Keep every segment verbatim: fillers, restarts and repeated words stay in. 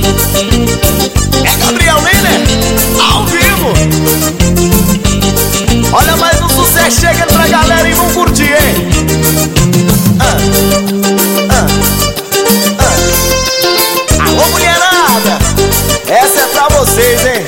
É Gabriel Liner, ao vivo. Olha mais um sucesso chegando pra galera e vão curtir, hein? Ah, ah, ah. Alô, mulherada, essa é pra vocês, hein?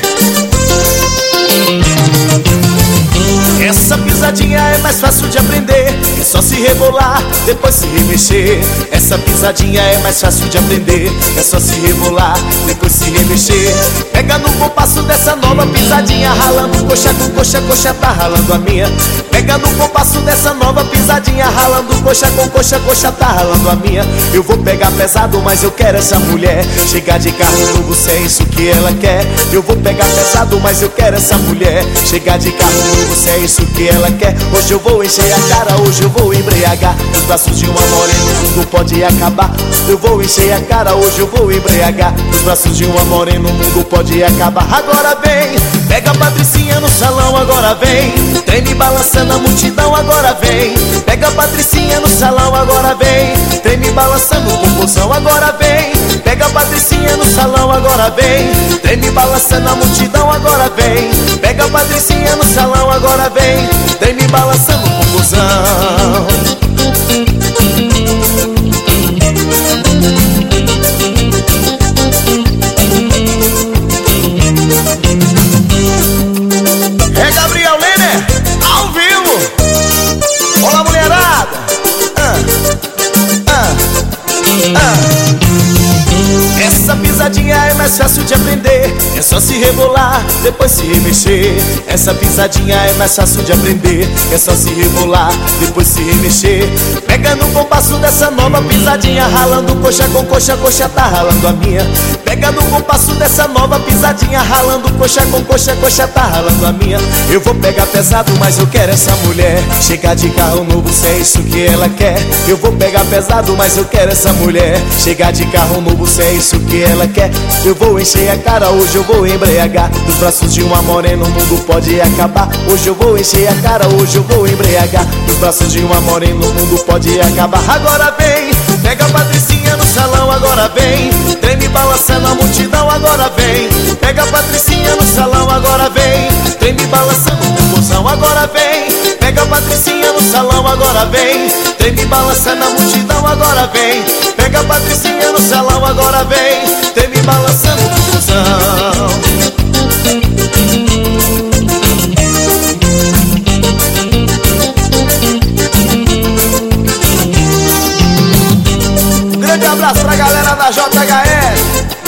Essa pisadinha é mais fácil de aprender, é só se rebolar, depois se remexer. Essa pisadinha é mais fácil de aprender, é só se rebolar, depois se remexer. Pega no compasso dessa nova pisadinha, ralando coxa com coxa, coxa tá ralando a minha. Pega no compasso dessa nova pisadinha, ralando coxa com coxa, coxa tá ralando a minha. Eu vou pegar pesado, mas eu quero essa mulher. Chegar de carro novo, se é isso que ela quer. Eu vou pegar pesado, mas eu quero essa mulher. Chegar de carro novo, se é isso que ela quer. Hoje eu vou encher a cara, hoje eu vou embriagar. Nos braços de uma morena o mundo pode acabar. Eu vou encher a cara, hoje eu vou embriagar. Nos braços de uma morena o mundo pode acabar. Agora vem, pega a Patricinha no salão, agora vem. Treme balançando a multidão, agora vem. Pega a Patricinha no salão, agora vem. Treme balançando o popozão, agora vem. Pega a Patricinha no salão, agora vem. Treme balançando a multidão, agora vem. Pega a Patricinha no salão, agora vem. Treme balançando o popozão. É Gabriel Liner, ao vivo. Olá, mulherada. Ah, ah, ah. Essa pisadinha é mais fácil de aprender, é só se rebolar, depois se remexer. Essa pisadinha é mais fácil de aprender, é só se rebolar, depois se remexer. Pega no compasso dessa nova pisadinha, ralando coxa com coxa, coxa tá ralando a minha. Pega no compasso dessa nova pisadinha, ralando coxa com coxa, coxa tá ralando a minha. Eu vou pegar pesado, mas eu quero essa mulher. Chegar de carro novo, se é isso que ela quer. Eu vou pegar pesado, mas eu quero essa mulher. Chegar de carro novo, se é isso que ela quer. Eu vou encher a cara, hoje eu vou embriagar. Nos braços de uma morena o mundo pode acabar. Hoje eu vou encher a cara, hoje eu vou embriagar. Nos braços de uma morena o mundo pode acabar. Agora vem, pega a Patricinha no salão, agora vem. Treme balançando a multidão, agora vem. Pega a Patricinha no salão, agora vem. Treme balançando o popozão, agora vem. Pega a Patricinha no salão, agora vem. Treme balançando a multidão, agora vem. Pega a Patricinha no salão, agora vem. Treme balançando o popozão. Um grande abraço pra galera da J H S.